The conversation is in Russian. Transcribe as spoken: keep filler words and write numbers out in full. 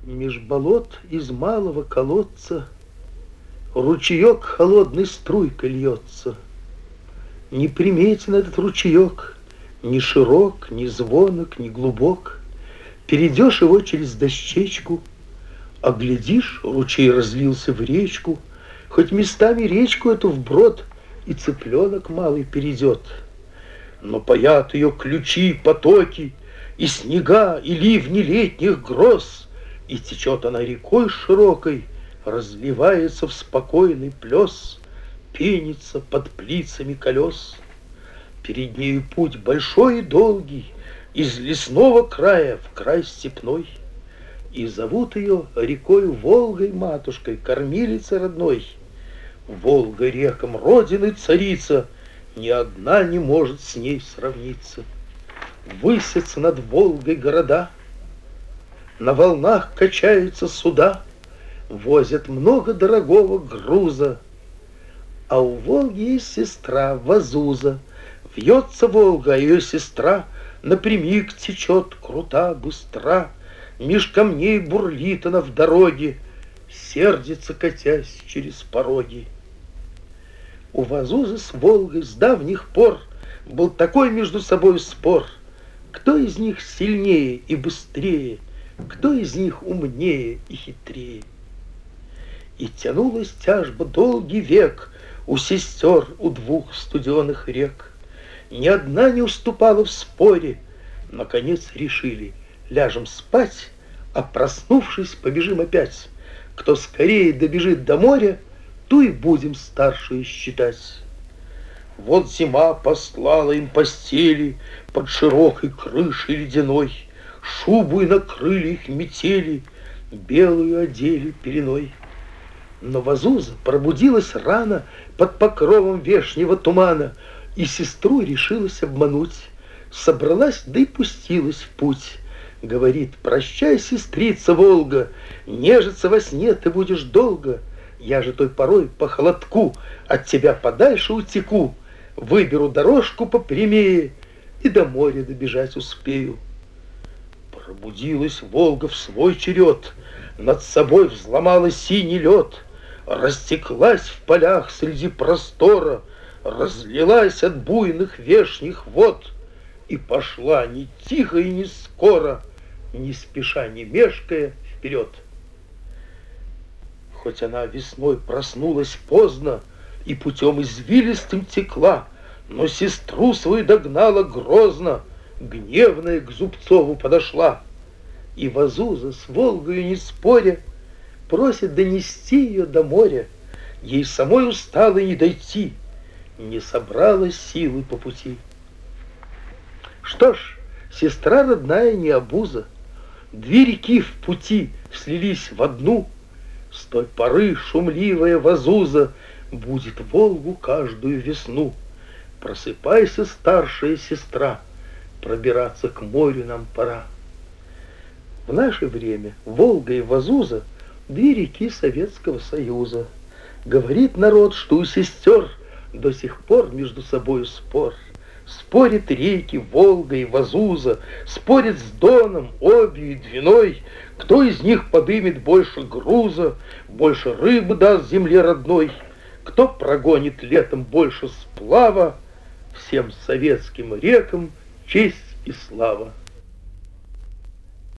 Меж болот из малого колодца ручеек холодной струйкой льется. Неприметен этот ручеек, ни широк, ни звонок, ни глубок. Перейдешь его через дощечку, а глядишь, ручей разлился в речку. Хоть местами речку эту вброд и цыпленок малый перейдет. Но паят ее ключи, потоки, и снега, и ливни летних гроз, и течет она рекой широкой, разливается в спокойный плес, пенится под плицами колес. Перед нею путь большой и долгий, из лесного края в край степной. И зовут ее рекою Волгой матушкой, кормилицей родной. Волга рекам родины царица, ни одна не может с ней сравниться. Высятся над Волгой города, на волнах качаются суда, возят много дорогого груза. А у Волги есть сестра Вазуза. Вьется Волга, а ее сестра напрямик течет, крута, быстра. Меж камней бурлит она в дороге, сердится, катясь через пороги. У Вазузы с Волгой с давних пор был такой между собой спор, кто из них сильнее и быстрее, кто из них умнее и хитрее. И тянулась тяжба долгий век у сестер, у двух студеных рек. Ни одна не уступала в споре. Наконец решили: ляжем спать, а проснувшись, побежим опять. Кто скорее добежит до моря, ту и будем старшую считать. Вот зима послала им постели под широкой крышей ледяной, шубу и накрыли их метели, белую одели пеленой. Но Вазуза пробудилась рано под покровом вешнего тумана, и сестру решилась обмануть. Собралась, да и пустилась в путь. Говорит: прощай, сестрица Волга, нежиться во сне ты будешь долго. Я же той порой по холодку от тебя подальше утеку, выберу дорожку попрямее и до моря добежать успею. Пробудилась Волга в свой черед, над собой взломала синий лед, растеклась в полях среди простора, разлилась от буйных вешних вод и пошла не тихо и не скоро, не спеша, не мешкая, вперед. Хоть она весной проснулась поздно и путем извилистым текла, но сестру свою догнала грозно, гневная к Зубцову подошла. И Вазуза с Волгою не споря просит донести ее до моря. Ей самой усталой не дойти, не собрала силы по пути. Что ж, сестра родная не обуза. Две реки в пути слились в одну. С той поры шумливая Вазуза будет Волгу каждую весну. Просыпайся, старшая сестра, пробираться к морю нам пора. В наше время Волга и Вазуза — две реки Советского Союза. Говорит народ, что у сестер до сих пор между собой спор. Спорят реки Волга и Вазуза, спорят с Доном, Обью и Двиной, кто из них подымет больше груза, больше рыбы даст земле родной, кто прогонит летом больше сплава. Всем советским рекам честь и слава.